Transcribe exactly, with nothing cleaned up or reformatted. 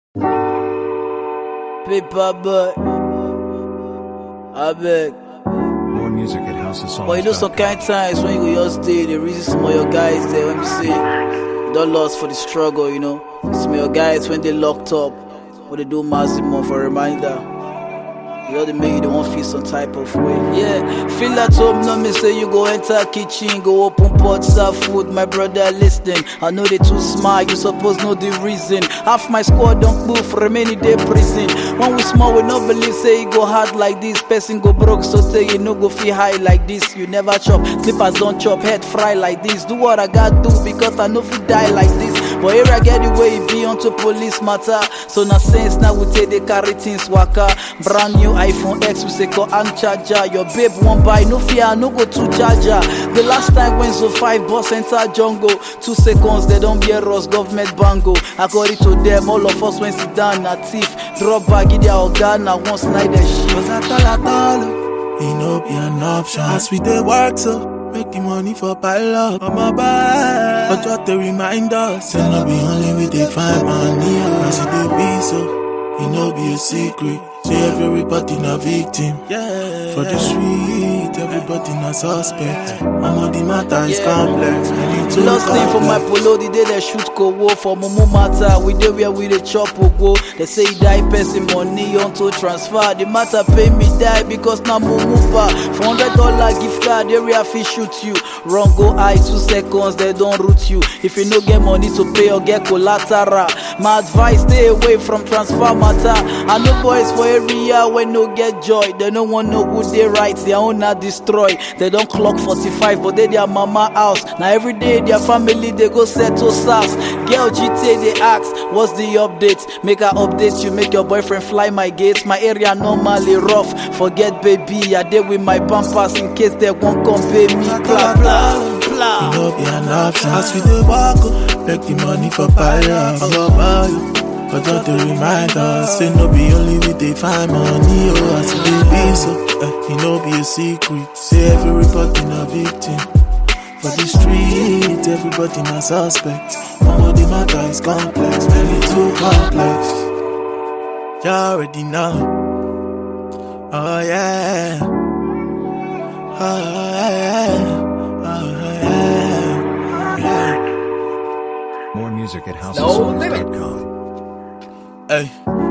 Paper boy, I beg. More music at House of Songs. But you know some kind of times when you go just stay, the reason some of your guys there when you say you don't lost for the struggle, you know. Some of your guys when they locked up, when they do maximum for a reminder. You know they make you they want feel some type of way. Yeah, feel at home, no me say you go enter kitchen, go open pot, serve food. My brother listening, I know they too smart, you suppose know the reason. Half my squad don't move for remaining day prison. When we small, we no believe say it go hard like this. Person go broke, so say you no go feel high like this. You never chop, slippers don't chop, head fry like this. Do what I got do because I know if die like this. But here I get the way it be onto police matter. So na sense now we take the carry things waka. Brand new iPhone X we say call and charger. Your babe won't buy, no fear, no go to charger. The last time when so five boss enter jungle, two seconds they don't hear us government bango. According to them, all of us when sit down na thief. Drop bag in their organ and once night they shit. Cause at all at all, it no be an option. As we dey work so, make the money for pile up on my back. But just to remind us, say no be only we dey find money. As it dey be so, it no be a secret. Say everybody na victim. Yeah. For the street, everybody na suspect. I'm on the matter is yeah. complex. Lost thing for my polo, the day they shoot Kowo. For Momo matter, we dey where we dey chop Ogo. They say he die person money onto transfer. The matter pay me die because na Momo pa. For hundred dollar gift card, area fi shoot you. Wrong go high two seconds, they don't root you. If you no get money to pay or get collateral, my advice stay away from transfer matter. I know boys for area when no get joy. They no want know who they right, their own not destroy. They don't clock forty-five, but they their mama house. Now every day their family they go settle sass. Girl G T A they ask, what's the update? Make her update you, make your boyfriend fly my gates. My area normally rough. Forget baby, I dey with my pampers in case they won't come pay me. Blah blah blah. You know be an option. As we dey walk, make the money for pile up. I'm gonna buy you. But just to remind us, say no be only we dey find money. Oh, as it dey be so, eh, it no be a secret. Say everybody na victim. For the street, everybody na suspect. All the matter is complex, many too complex. You already know. Oh yeah. Oh yeah. Oh yeah. Yeah. More music at house of songs dot com. Hey.